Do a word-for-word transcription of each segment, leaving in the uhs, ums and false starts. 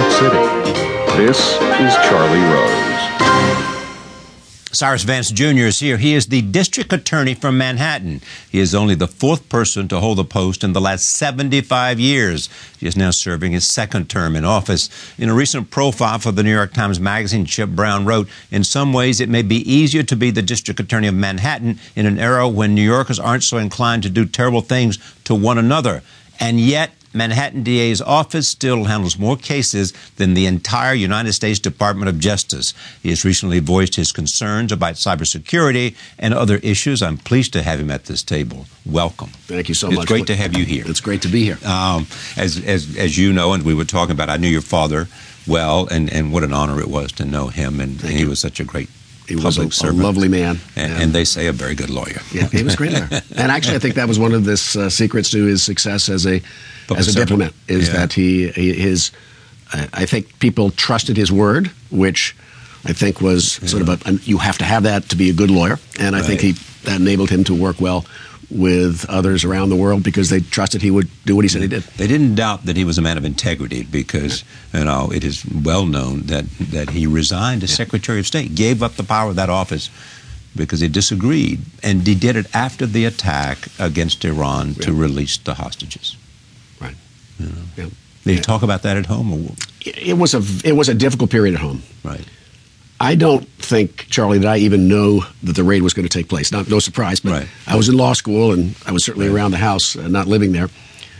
York City. This is Charlie Rose. Cyrus Vance Junior is here. He is the district attorney from Manhattan. He is only the fourth person to hold the post in the last seventy-five years. He is now serving his second term in office. In a recent profile for the New York Times Magazine, Chip Brown wrote, "In some ways, it may be easier to be the district attorney of Manhattan in an era when New Yorkers aren't so inclined to do terrible things to one another. And yet, Manhattan D A's office still handles more cases than the entire United States Department of Justice." He has recently voiced his concerns about cybersecurity and other issues. I'm pleased to have him at this table. Welcome. Thank you so it's much. It's great to have you here. It's great to be here. Um, as, as, as you know, and we were talking about, I knew your father well, and, and what an honor it was to know him, and, and he was such a great He was a, a lovely man. And, and they say a very good lawyer. Yeah, he was a great lawyer. And actually, I think that was one of the uh, secrets to his success as a Public as a servant. diplomat, is yeah. that he, he his, uh, I think people trusted his word, which I think was yeah. sort of a, you have to have that to be a good lawyer. And I right. think he that enabled him to work well with others around the world because they trusted he would do what he said he did. They didn't doubt that he was a man of integrity because, you know, it is well known that, that he resigned as yeah. Secretary of State, gave up the power of that office because he disagreed. And he did it after the attack against Iran yeah. to release the hostages. Right. You know? yeah. Did yeah. you talk about that at home? Or? It was a, it was a difficult period at home. Right. I don't think, Charlie, that I even know that the raid was going to take place. Not, no surprise, but right. I was in law school, and I was certainly right. around the house, uh, not living there.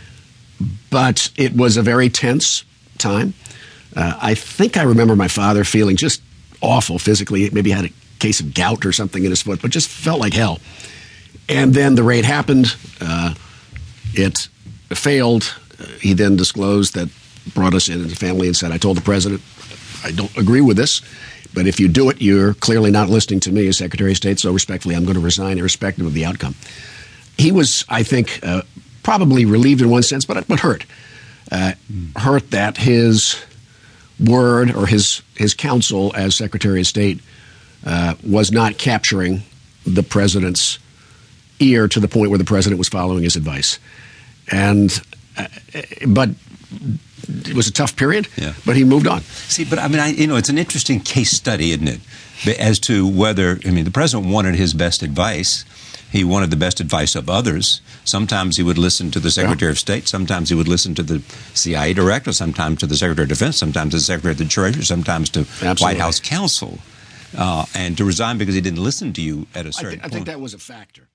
But it was a very tense time. Uh, I think I remember my father feeling just awful physically. Maybe he had a case of gout or something in his foot, but just felt like hell. And then the raid happened. Uh, it failed. Uh, he then disclosed that, brought us in as a family and said, I told the president, I don't agree with this. But if you do it, you're clearly not listening to me as Secretary of State, so respectfully, I'm going to resign irrespective of the outcome. He was, I think, uh, probably relieved in one sense, but, but hurt. Uh, mm. Hurt that his word or his, his counsel as Secretary of State uh, was not capturing the president's ear to the point where the president was following his advice. And, uh, but... It was a tough period, yeah. but he moved on. See, but I mean, I, you know, it's an interesting case study, isn't it, as to whether, I mean, the president wanted his best advice. He wanted the best advice of others. Sometimes he would listen to the Secretary yeah. of State. Sometimes he would listen to the C I A director. Sometimes to the Secretary of Defense. Sometimes to the Secretary of the Treasury. Sometimes to Absolutely. White House counsel. Uh, and to resign because he didn't listen to you at a certain I, th- I point. think that was a factor.